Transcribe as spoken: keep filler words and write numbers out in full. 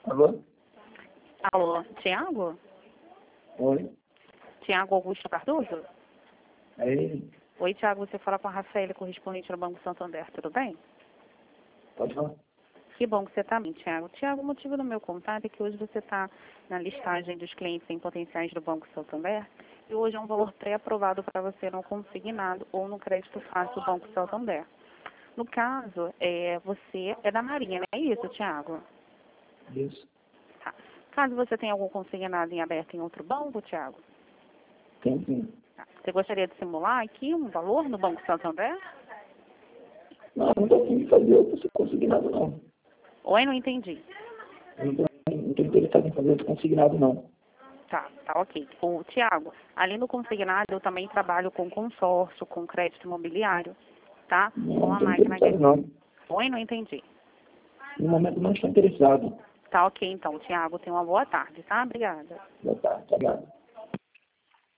Alô? Alô, Tiago? Oi? Tiago Augusto Cardoso? É ele? Oi, Tiago, você fala com a Rafaela, correspondente do Banco Santander, tudo bem? Pode falar. Que bom que você está bem, Tiago. Tiago, o motivo do meu contato é que hoje você está na listagem dos clientes em potenciais do Banco Santander e hoje é um valor pré-aprovado para você no consignado ou no crédito fácil do Banco Santander. No caso, é, você é da Marinha, não é isso, Tiago? Isso. Tá. Caso você tenha algum consignado em aberto em outro banco, Tiago, Tem sim. tá. Você gostaria de simular aqui um valor no Banco Santander? Não, não tô afim de fazer outro consignado, não. Oi, não entendi. Eu Não tô, não tô interessado em fazer outro consignado, não. Tá, tá ok. O Tiago, além do consignado, eu também trabalho com consórcio, com crédito imobiliário, tá? Não, Com não a tô máquina interessado, Guest. não. Oi, não entendi. No momento não estou interessado. Tá ok, então, Tiago. Tenha uma boa tarde, tá? Obrigada. Boa tarde, obrigado.